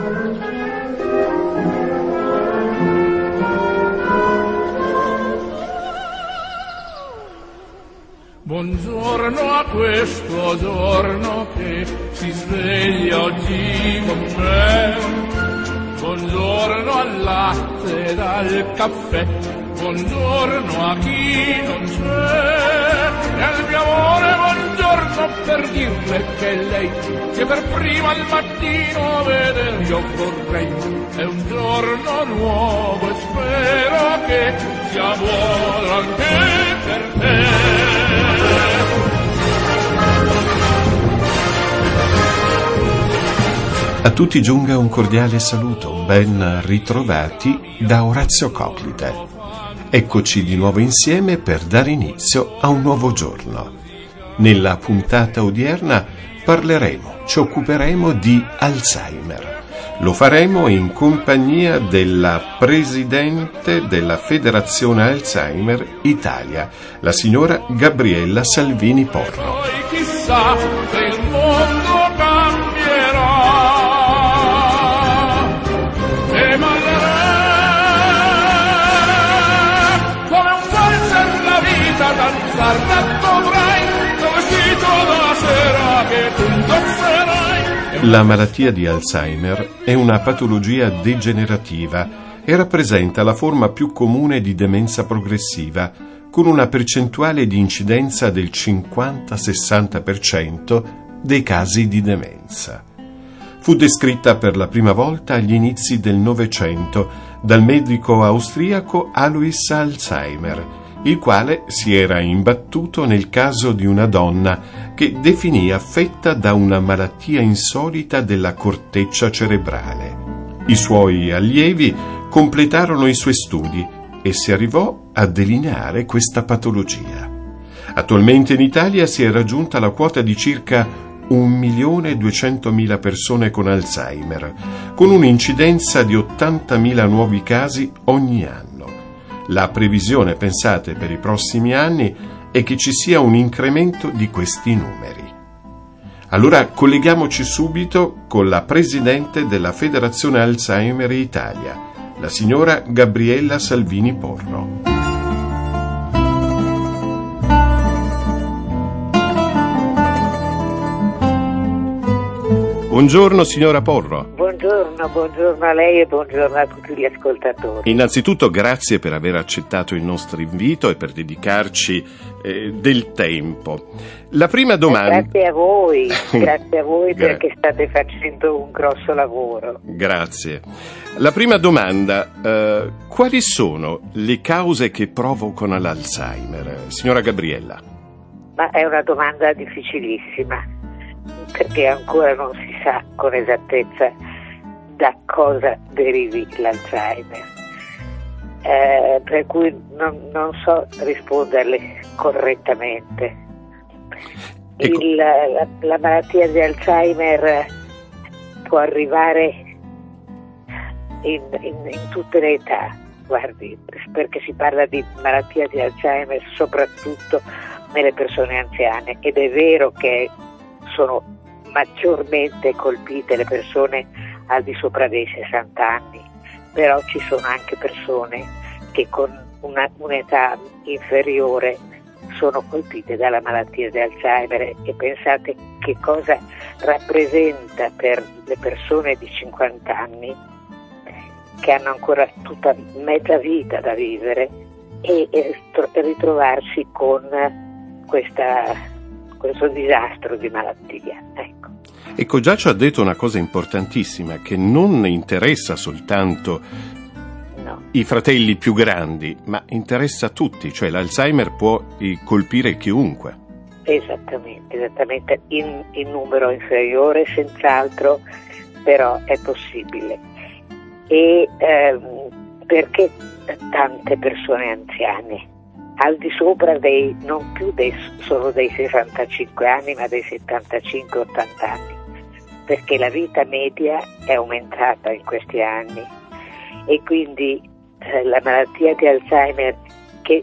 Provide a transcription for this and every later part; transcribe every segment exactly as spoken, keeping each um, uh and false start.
Buongiorno a questo giorno che si sveglia oggi con me. Buongiorno al latte e al caffè. Buongiorno a chi non c'è. E al mio amore buongiorno per dirle che lei che per prima al mattino veder io vorrei. È un giorno nuovo e spero che sia buono anche per te. A tutti giunga un cordiale saluto, ben ritrovati da Orazio Coclite. Eccoci di nuovo insieme per dare inizio a un nuovo giorno. Nella puntata odierna parleremo, ci occuperemo di Alzheimer. Lo faremo in compagnia della presidente della Federazione Alzheimer Italia, la signora Gabriella Salvini Porro. Poi chissà se il mondo cambierà e ballerà come un valzer la vita, danzar dovrai tuo vestito da sera che tu indosserai. La malattia di Alzheimer è una patologia degenerativa e rappresenta la forma più comune di demenza progressiva, con una percentuale di incidenza del cinquanta sessanta per cento dei casi di demenza. Fu descritta per la prima volta agli inizi del Novecento dal medico austriaco Alois Alzheimer, il quale si era imbattuto nel caso di una donna che definì affetta da una malattia insolita della corteccia cerebrale. I suoi allievi completarono i suoi studi e si arrivò a delineare questa patologia. Attualmente in Italia si è raggiunta la quota di circa un milione duecentomila persone con Alzheimer, con un'incidenza di ottantamila nuovi casi ogni anno. La previsione, pensate, per i prossimi anni è che ci sia un incremento di questi numeri. Allora colleghiamoci subito con la presidente della Federazione Alzheimer Italia, la signora Gabriella Salvini Porro. Buongiorno signora Porro. Buongiorno, buongiorno a lei e buongiorno a tutti gli ascoltatori. Innanzitutto grazie per aver accettato il nostro invito e per dedicarci eh, del tempo. La prima domanda... Grazie a voi, grazie a voi perché state facendo un grosso lavoro. Grazie. La prima domanda, eh, quali sono le cause che provocano l'Alzheimer? Signora Gabriella. Ma è una domanda difficilissima, perché ancora non si sa con esattezza da cosa derivi l'Alzheimer, eh, per cui non, non so risponderle correttamente. Ecco. Il, la, la malattia di Alzheimer può arrivare in, in, in tutte le età, guardi, perché si parla di malattia di Alzheimer soprattutto nelle persone anziane, ed è vero che sono maggiormente colpite le persone al di sopra dei sessanta anni, però ci sono anche persone che con una, un'età inferiore sono colpite dalla malattia di Alzheimer, e pensate che cosa rappresenta per le persone di cinquanta anni che hanno ancora tutta mezza vita da vivere e, e ritrovarsi con questa, questo disastro di malattia. Ecco. Ecco, già ci ha detto una cosa importantissima, che non interessa soltanto no. i fratelli più grandi, ma interessa tutti, cioè l'Alzheimer può colpire chiunque. Esattamente, esattamente, in, in numero inferiore senz'altro, però è possibile. E ehm, perché tante persone anziane, al di sopra dei, non più dei, solo dei sessantacinque anni, ma dei settantacinque ottanta anni, perché la vita media è aumentata in questi anni e quindi eh, la malattia di Alzheimer, che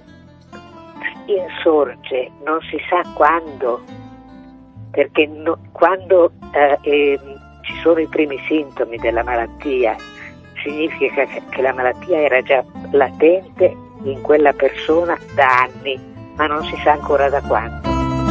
insorge non si sa quando, perché no, quando eh, eh, ci sono i primi sintomi della malattia, significa che, che la malattia era già latente in quella persona da anni, ma non si sa ancora da quanto.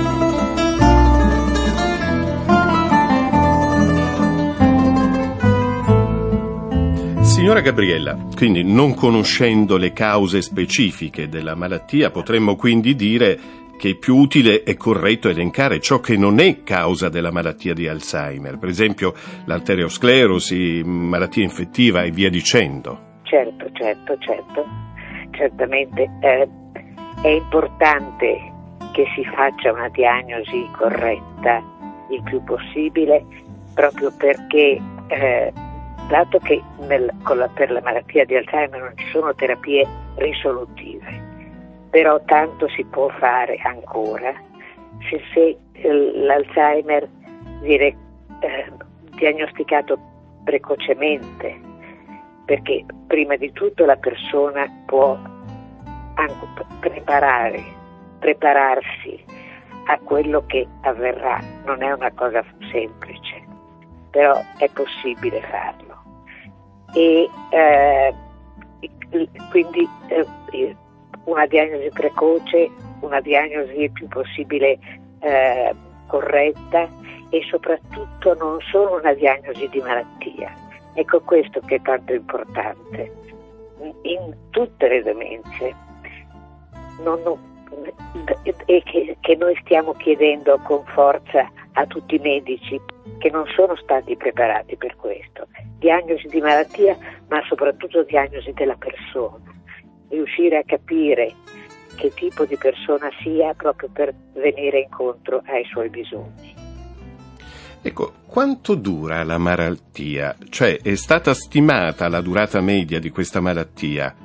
Signora Gabriella, quindi non conoscendo le cause specifiche della malattia, potremmo quindi dire che è più utile e corretto elencare ciò che non è causa della malattia di Alzheimer, per esempio l'arteriosclerosi, malattia infettiva e via dicendo. Certo, certo, certo, certamente eh, è importante che si faccia una diagnosi corretta il più possibile, proprio perché eh, dato che nel, con la, per la malattia di Alzheimer non ci sono terapie risolutive, però tanto si può fare ancora se, se l'Alzheimer viene eh, diagnosticato precocemente, perché prima di tutto la persona può anche preparare, prepararsi a quello che avverrà. Non è una cosa semplice, però è possibile farlo. E eh, quindi eh, una diagnosi precoce, una diagnosi il più possibile eh, corretta, e soprattutto non solo una diagnosi di malattia. Ecco questo che è tanto importante. In tutte le demenze non, non, e che, che noi stiamo chiedendo con forza a tutti i medici che non sono stati preparati per questo. Diagnosi di malattia, ma soprattutto diagnosi della persona. Riuscire a capire che tipo di persona sia, proprio per venire incontro ai suoi bisogni. Ecco, quanto dura la malattia? Cioè, è stata stimata la durata media di questa malattia?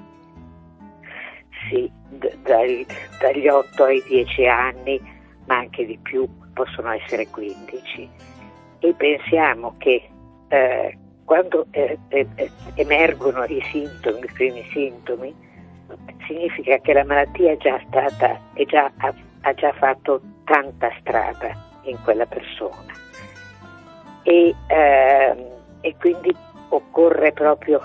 Sì, d- dai, dagli otto ai dieci anni, ma anche di più, possono essere quindici. E pensiamo che eh, quando eh, eh, emergono i sintomi, i primi sintomi, significa che la malattia è già stata, è già, ha, ha già fatto tanta strada in quella persona. E, eh, e quindi occorre proprio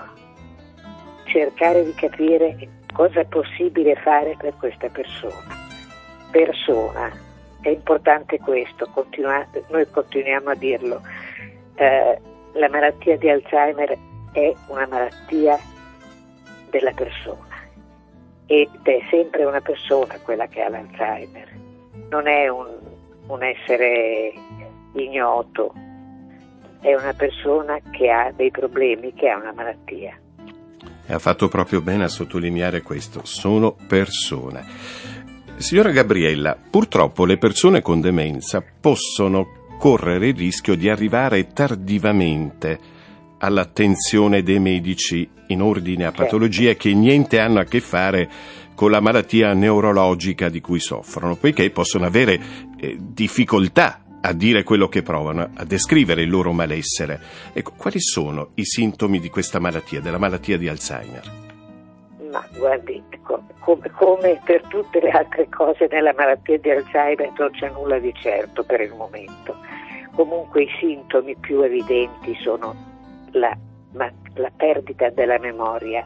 cercare di capire cosa è possibile fare per questa persona. Persona, è importante questo, continua, noi continuiamo a dirlo, eh, la malattia di Alzheimer è una malattia della persona, ed è sempre una persona quella che ha l'Alzheimer, non è un, un essere ignoto, è una persona che ha dei problemi, che ha una malattia. E ha fatto proprio bene a sottolineare questo, sono persone. Signora Gabriella, purtroppo le persone con demenza possono correre il rischio di arrivare tardivamente all'attenzione dei medici in ordine a patologie che niente hanno a che fare con la malattia neurologica di cui soffrono, poiché possono avere eh, difficoltà a dire quello che provano, a descrivere il loro malessere. Ecco, quali sono i sintomi di questa malattia, della malattia di Alzheimer? Ma guardi, come, come per tutte le altre cose nella malattia di Alzheimer non c'è nulla di certo per il momento. Comunque i sintomi più evidenti sono la, ma, la perdita della memoria.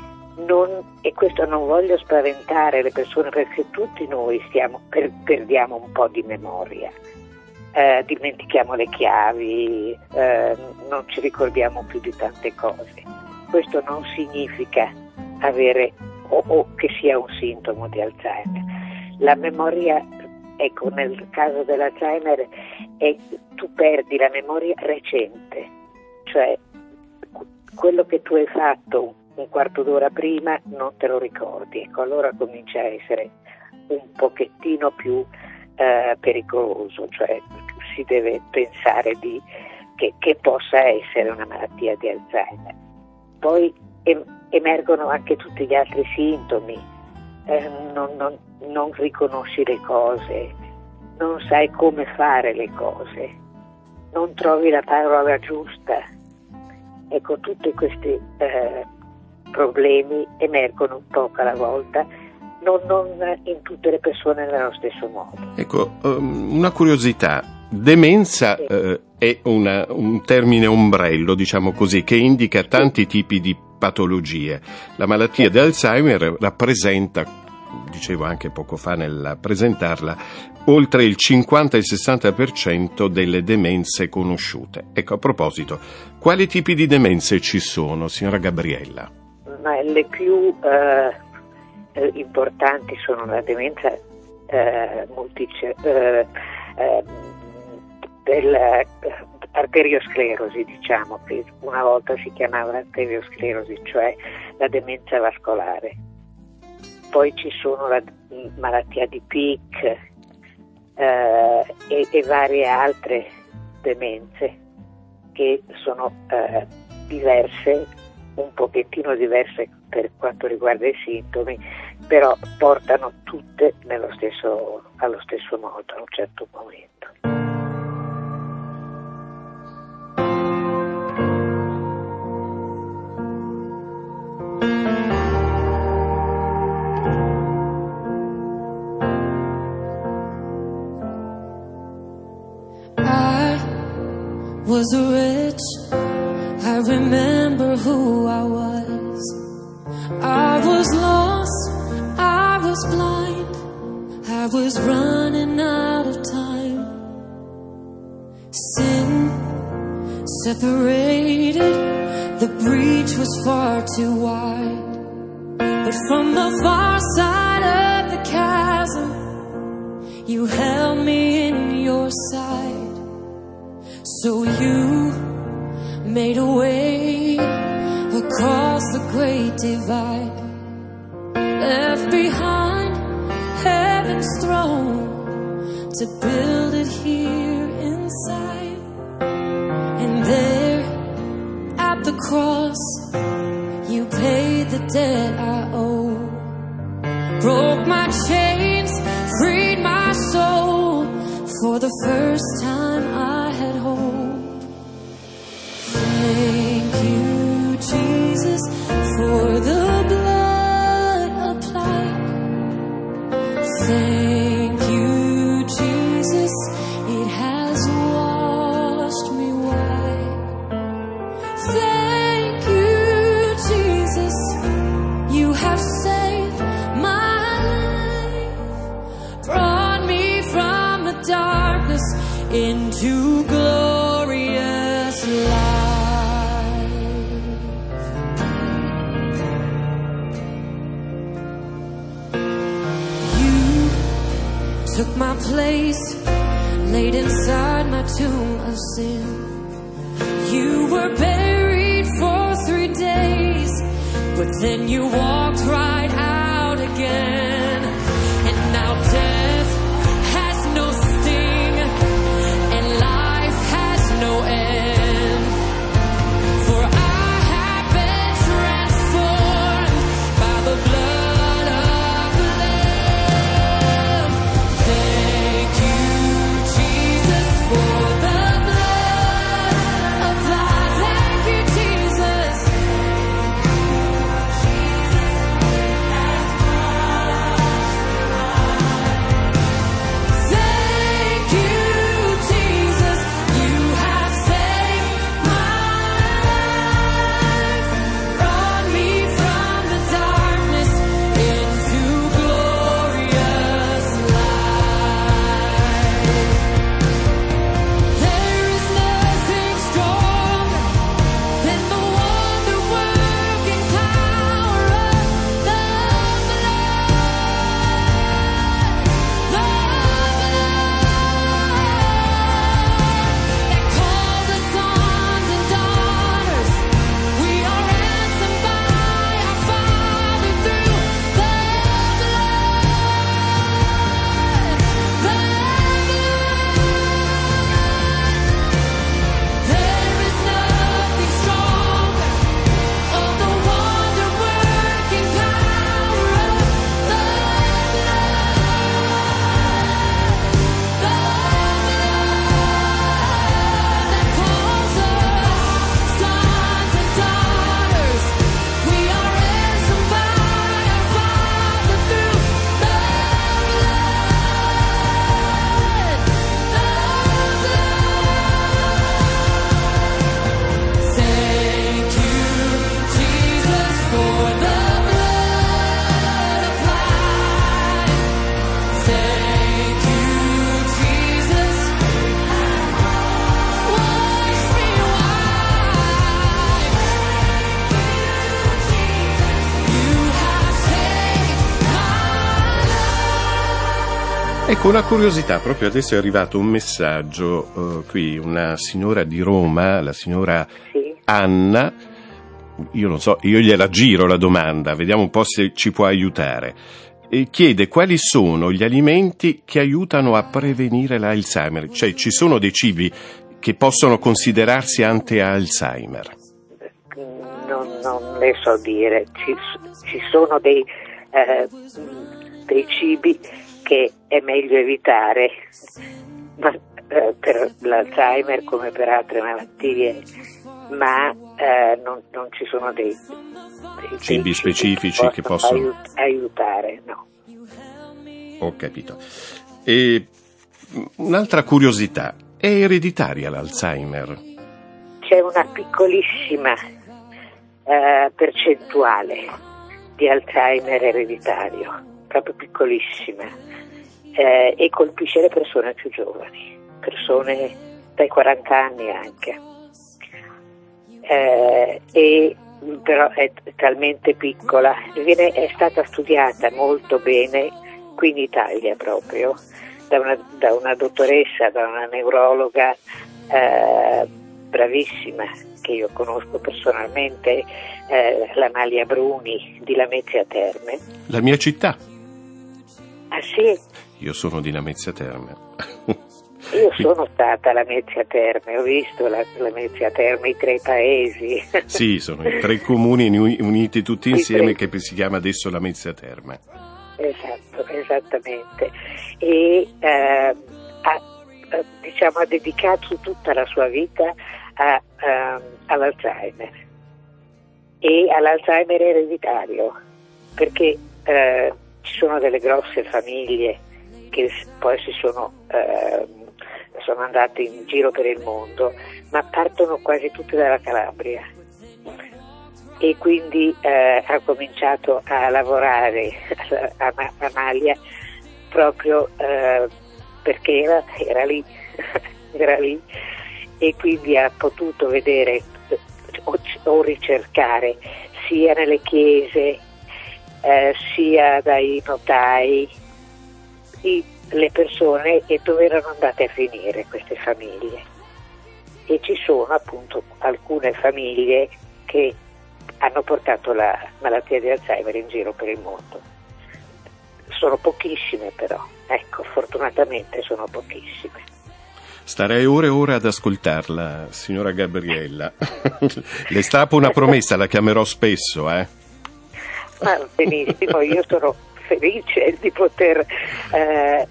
Non, e questo non voglio spaventare le persone, perché tutti noi stiamo, per, perdiamo un po' di memoria. Eh, dimentichiamo le chiavi, eh, non ci ricordiamo più di tante cose. Questo non significa avere o, o che sia un sintomo di Alzheimer. La memoria, ecco, nel caso dell'Alzheimer è, tu perdi la memoria recente, cioè quello che tu hai fatto un quarto d'ora prima non te lo ricordi, ecco, allora comincia a essere un pochettino più eh, pericoloso, cioè si deve pensare di, che, che possa essere una malattia di Alzheimer. Poi em, emergono anche tutti gli altri sintomi, eh, non, non, non riconosci le cose, non sai come fare le cose, non trovi la parola giusta. Ecco, tutti questi eh, problemi emergono un poco alla volta, non, non in tutte le persone nello stesso modo. Ecco, um, una curiosità. Demenza, sì. eh, è una, un termine ombrello, diciamo così, che indica tanti tipi di patologie. La malattia di Alzheimer rappresenta, dicevo anche poco fa nel presentarla, oltre il cinquanta e il sessanta per cento delle demenze conosciute. Ecco, a proposito, quali tipi di demenze ci sono, signora Gabriella? Ma le più eh, importanti sono la demenza eh, multice, eh, eh, dell'arteriosclerosi, diciamo, che una volta si chiamava arteriosclerosi, cioè la demenza vascolare. Poi ci sono la malattia di Pick eh, e, e varie altre demenze che sono eh, diverse, un pochettino diverse per quanto riguarda i sintomi, però portano tutte nello stesso, allo stesso modo a un certo momento. Was rich, I remember who I was. I was lost, I was blind, I was running out of time. Sin separated, the breach was far too wide. But from the far side of the chasm, you held me in your side. So you made a way across the great divide, left behind heaven's throne to build it here inside. And there at the cross you paid the debt I owe, broke my chains, freed my soul. For the first time I had hope. Thank you, Jesus, for the blood applied. Thank you, Jesus, it has washed me white. Thank you, Jesus, you have saved my life, brought me from the darkness into glorious light. You took my place, laid inside my tomb of sin. You were buried for three days, but then you walked right out again. And now death has no sting, and life has no end. For I have been transformed by the blood of the Lamb. Thank you, Jesus, for the blood applied. Thank you, Jesus. Ecco, una curiosità, proprio adesso è arrivato un messaggio, uh, qui una signora di Roma, la signora Sì. Anna, io non so, io gliela giro la domanda, vediamo un po' se ci può aiutare, e chiede quali sono gli alimenti che aiutano a prevenire l'Alzheimer, cioè ci sono dei cibi che possono considerarsi anti-Alzheimer? Non, non le so dire, ci, ci sono dei, eh, dei cibi che è meglio evitare, ma, eh, per l'Alzheimer come per altre malattie, ma eh, non, non ci sono dei, dei cibi dei specifici cibi che possono, che possono aiutare, no. Ho capito. E un'altra curiosità, è ereditaria l'Alzheimer? C'è una piccolissima eh, percentuale di Alzheimer ereditario, proprio piccolissima. Eh, e colpisce le persone più giovani, persone dai quaranta anni anche, eh, e però è talmente piccola, viene, è stata studiata molto bene qui in Italia proprio da una, da una dottoressa, da una neurologa eh, bravissima che io conosco personalmente, eh, l'Amalia Bruni di Lamezia Terme. La mia città. Ah sì? Io sono di Lamezia Terme. Io sono stata a Lamezia Terme, ho visto la, Lamezia Terme, i tre paesi. Sì, sono i tre comuni uniti tutti insieme tre. Che si chiama adesso Lamezia Terme. Esatto, esattamente. E eh, ha, diciamo, ha dedicato tutta la sua vita a, a, all'Alzheimer e all'Alzheimer ereditario, perché eh, ci sono delle grosse famiglie che poi si sono, eh, sono andate in giro per il mondo, ma partono quasi tutte dalla Calabria, e quindi eh, ha cominciato a lavorare a, a Amalia proprio eh, perché era, era lì, era lì, e quindi ha potuto vedere o, o ricercare sia nelle chiese eh, sia dai notai I, le persone e dove erano andate a finire queste famiglie, e ci sono appunto alcune famiglie che hanno portato la malattia di Alzheimer in giro per il mondo. Sono pochissime però, ecco, fortunatamente sono pochissime. Starei ore e ore ad ascoltarla, signora Gabriella. Le strappo una promessa, la chiamerò spesso, eh? Ma benissimo, io sono felice di poter, eh,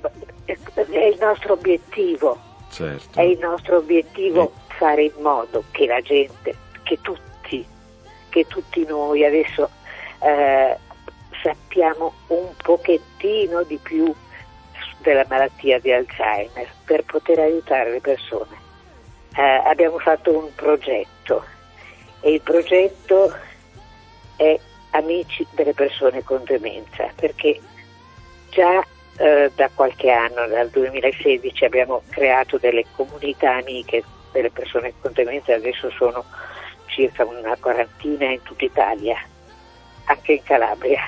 è il nostro obiettivo, certo. È il nostro obiettivo eh. fare in modo che la gente, che tutti, che tutti noi adesso eh, sappiamo un pochettino di più della malattia di Alzheimer per poter aiutare le persone. Eh, abbiamo fatto un progetto e il progetto è Amici delle persone con demenza, perché già eh, da qualche anno, dal duemilasedici, abbiamo creato delle comunità amiche delle persone con demenza, adesso sono circa una quarantina in tutta Italia, anche in Calabria.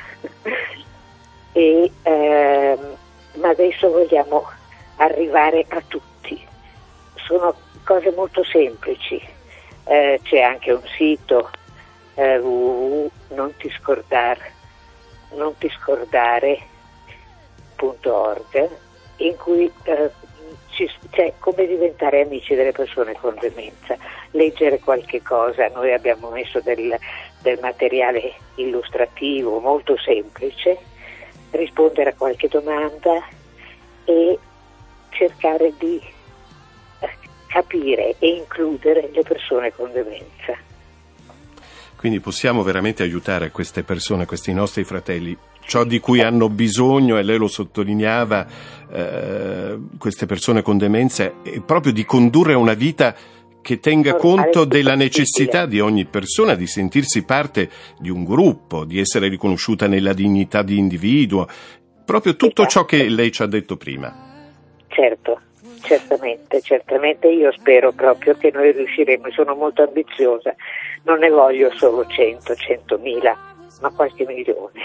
e, ehm, ma adesso vogliamo arrivare a tutti. Sono cose molto semplici, eh, c'è anche un sito Uh, uh, non ti scordare non ti scordare punto org, in cui uh, ci, c'è come diventare amici delle persone con demenza, leggere qualche cosa. Noi abbiamo messo del, del materiale illustrativo molto semplice, rispondere a qualche domanda e cercare di capire e includere le persone con demenza. Quindi possiamo veramente aiutare queste persone, questi nostri fratelli, ciò di cui hanno bisogno, e lei lo sottolineava, eh, queste persone con demenza, è proprio di condurre una vita che tenga conto della necessità di ogni persona di sentirsi parte di un gruppo, di essere riconosciuta nella dignità di individuo, proprio tutto ciò che lei ci ha detto prima. Certo. Certamente, certamente, io spero proprio che noi riusciremo, sono molto ambiziosa, non ne voglio solo cento, centomila, ma qualche milione.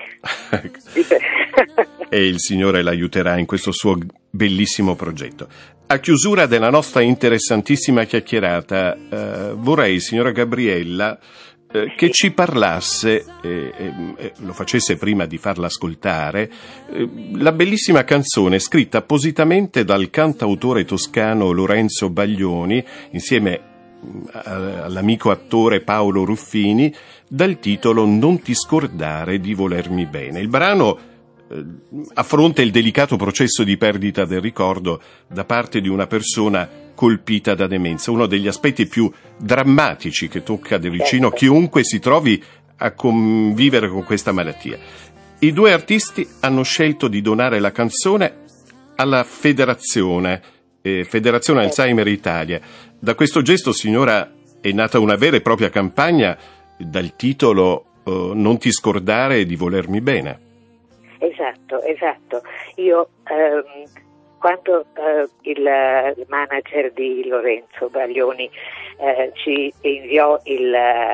E il Signore l'aiuterà in questo suo bellissimo progetto. A chiusura della nostra interessantissima chiacchierata, eh, vorrei, signora Gabriella, eh, che ci parlasse, eh, eh, lo facesse prima di farla ascoltare, eh, la bellissima canzone scritta appositamente dal cantautore toscano Lorenzo Baglioni, insieme all'amico attore Paolo Ruffini, dal titolo Non ti scordare di volermi bene. Il brano eh, affronta il delicato processo di perdita del ricordo da parte di una persona colpita da demenza, uno degli aspetti più drammatici che tocca da vicino chiunque si trovi a convivere con questa malattia. I due artisti hanno scelto di donare la canzone alla Federazione eh, Federazione Alzheimer Italia. Da questo gesto, signora, è nata una vera e propria campagna dal titolo uh, Non ti scordare di volermi bene. Esatto, esatto. Io ehm, quando eh, il, il manager di Lorenzo Baglioni eh, ci inviò il,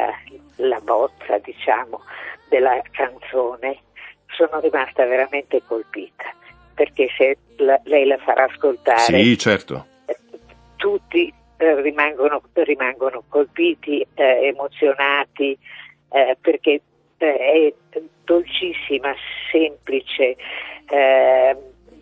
la bozza, diciamo, della canzone, sono rimasta veramente colpita, perché se la, lei la farà ascoltare, sì, certo, eh, tutti eh, rimangono, rimangono colpiti, eh, emozionati, eh, perché eh, è dolcissima, semplice, eh,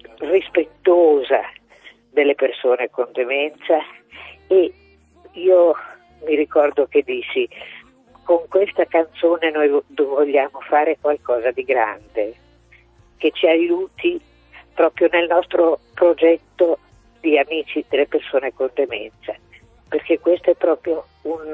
rispettosa delle persone con demenza. E io mi ricordo che dissi: con questa canzone noi vogliamo fare qualcosa di grande, che ci aiuti proprio nel nostro progetto di amici delle persone con demenza, perché questo è proprio un,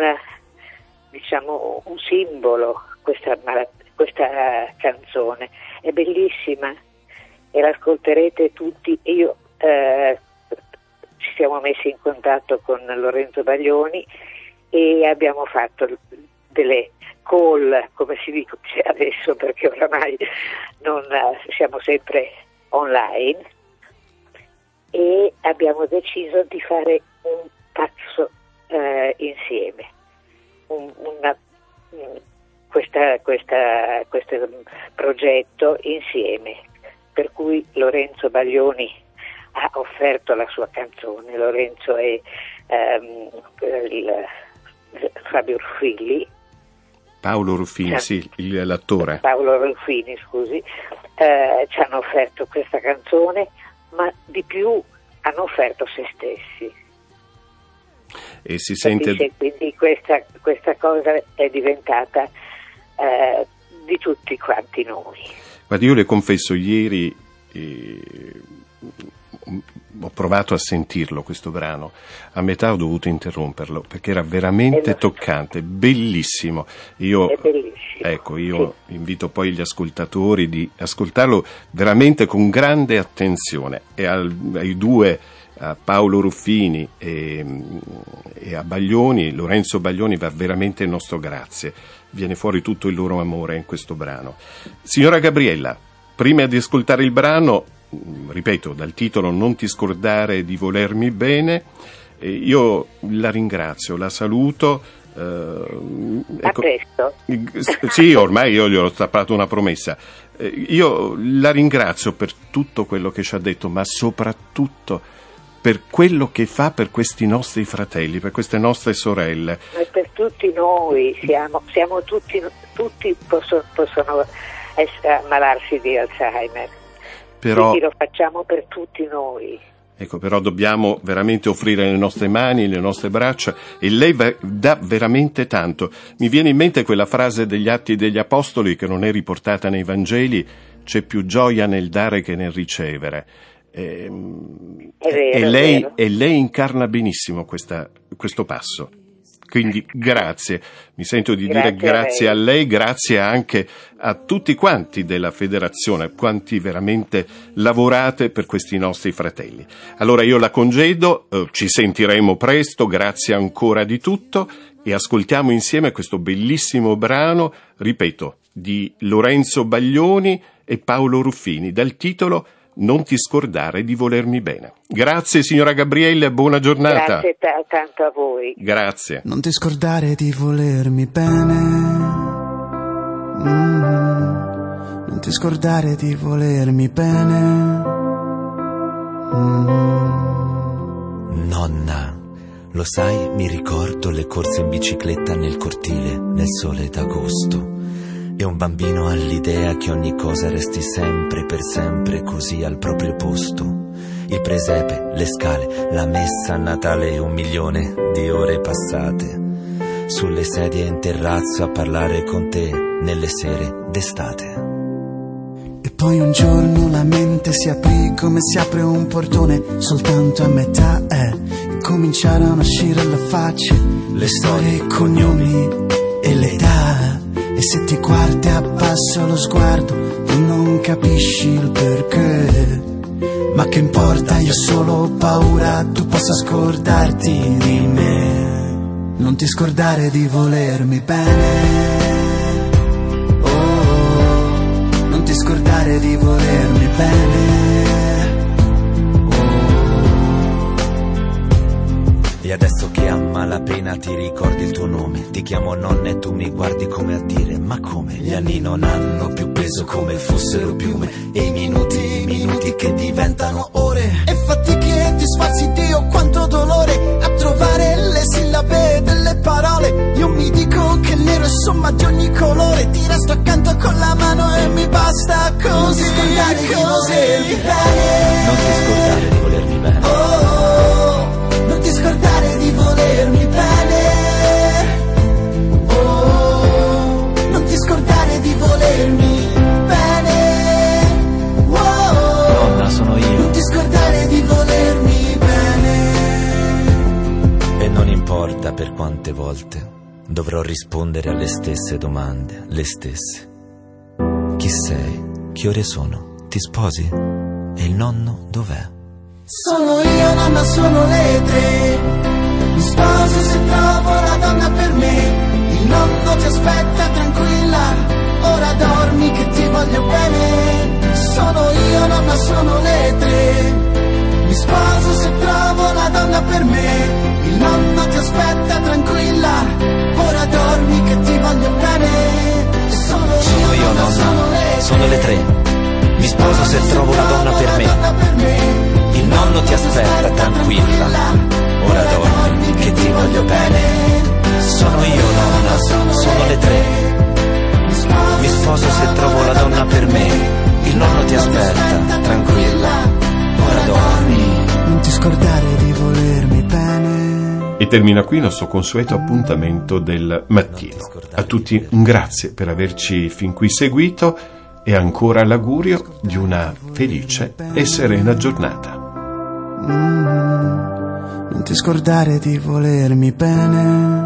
diciamo, un simbolo, questa, questa canzone è bellissima e l'ascolterete tutti. Io eh, ci siamo messi in contatto con Lorenzo Baglioni e abbiamo fatto delle call, come si dice adesso, perché oramai non siamo sempre online, e abbiamo deciso di fare un pezzo eh, insieme, un, una, questa, questa, questo progetto insieme, per cui Lorenzo Baglioni ha offerto la sua canzone. Lorenzo è ehm, il, Fabio Ruffilli, Paolo Ruffini, sì, il, l'attore. Paolo Ruffini, scusi, eh, ci hanno offerto questa canzone, ma di più hanno offerto se stessi. E si sente... Quindi, quindi questa, questa cosa è diventata eh, di tutti quanti noi. Guardi, io le confesso, ieri eh, ho provato a sentirlo questo brano, a metà ho dovuto interromperlo perché era veramente toccante, bellissimo. Io, è bellissimo. Ecco, io sì. invito poi gli ascoltatori di ascoltarlo veramente con grande attenzione, e al, ai due, a Paolo Ruffini e, e a Baglioni, Lorenzo Baglioni, va veramente il nostro grazie. Viene fuori tutto il loro amore in questo brano. Signora Gabriella, prima di ascoltare il brano, ripeto, dal titolo Non ti scordare di volermi bene, eh, io la ringrazio, la saluto. Eh, ecco, a presto. Sì, ormai io gli ho strappato una promessa. Eh, io la ringrazio per tutto quello che ci ha detto, ma soprattutto per quello che fa per questi nostri fratelli, per queste nostre sorelle. E per tutti noi, siamo, siamo tutti, tutti possono, possono essere, ammalarsi di Alzheimer. Però, quindi lo facciamo per tutti noi. Ecco, però dobbiamo veramente offrire le nostre mani, le nostre braccia, e lei dà veramente tanto. Mi viene in mente quella frase degli Atti degli Apostoli che non è riportata nei Vangeli: c'è più gioia nel dare che nel ricevere. E, è vero, e, lei, è vero. e lei incarna benissimo questa, questo passo. Quindi grazie, mi sento di Grazie dire grazie a a lei, grazie anche a tutti quanti della federazione, quanti veramente lavorate per questi nostri fratelli. Allora io la congedo, eh, ci sentiremo presto, grazie ancora di tutto, e ascoltiamo insieme questo bellissimo brano, ripeto, di Lorenzo Baglioni e Paolo Ruffini, dal titolo Non ti scordare di volermi bene. Grazie signora Gabriella, buona giornata. Grazie t- tanto a voi. Grazie. Non ti scordare di volermi bene, Mm, non ti scordare di volermi bene. Mm. Nonna, lo sai, mi ricordo le corse in bicicletta nel cortile, nel sole d'agosto. E un bambino ha l'idea che ogni cosa resti sempre, per sempre, così al proprio posto. Il presepe, le scale, la messa a Natale e un milione di ore passate sulle sedie in terrazzo a parlare con te nelle sere d'estate. E poi un giorno la mente si aprì come si apre un portone soltanto a metà, eh. E cominciarono a uscire le facce, le storie, i cognomi e le età. E se ti guardi abbassa lo sguardo, tu non capisci il perché. Ma che importa, io ho solo paura tu possa scordarti di me. Non ti scordare di volermi bene. Oh, non ti scordare di volermi bene. E adesso che a malapena ti ricordi il tuo nome, ti chiamo nonna e tu mi guardi come a dire: ma come? Gli anni non hanno più peso come fossero piume, e i minuti, i minuti che diventano ore. E fatiche e ti sfalsi Dio, quanto dolore a trovare le sillabe delle parole. Io mi dico che il nero è somma di ogni colore, ti resto accanto con la mano e mi basta così. Non ti scordare di volermi bene. Non ti scordare di volermi bene. Oh, non ti scordare di volermi bene. Oh, non ti scordare di volermi bene. Oh, nonna, sono io. Non ti scordare di volermi bene. E non importa per quante volte dovrò rispondere alle stesse domande, le stesse. Chi sei? Che ore sono? Ti sposi? E il nonno dov'è? Sono io, nonna, sono le tre. Mi sposo se trovo la donna per me. Il nonno ti aspetta, tranquilla. Ora dormi che ti voglio bene. Sono io, nonna, sono le tre. Mi sposo se trovo la donna per me. Il nonno ti aspetta, tranquilla. Ora dormi che ti voglio bene. Sono, sono io, nonna, sono le, sono le tre. Mi sposo se trovo una donna per me. Il nonno ti aspetta, tranquilla. Ora dormi che ti voglio bene. Sono io, nonna, sono le tre. Mi sposo se trovo la donna per me. Il nonno ti aspetta, tranquilla. Ora dormi. Non ti scordare di volermi bene. E termina qui il nostro consueto appuntamento del mattino. A tutti un grazie per averci fin qui seguito e ancora l'augurio di una felice e serena giornata. Mm, non ti scordare di volermi bene.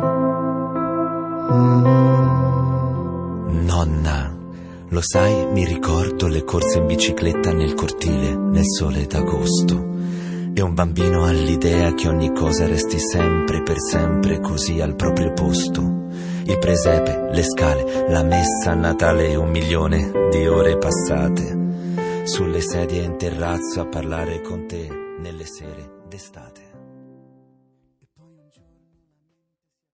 Mm. Nonna, lo sai, mi ricordo le corse in bicicletta nel cortile, nel sole d'agosto. E un bambino ha l'idea che ogni cosa resti sempre, per sempre, così al proprio posto. Il presepe, le scale, la messa a Natale e un milione di ore passate sulle sedie in terrazzo a parlare con te nelle sere d'estate.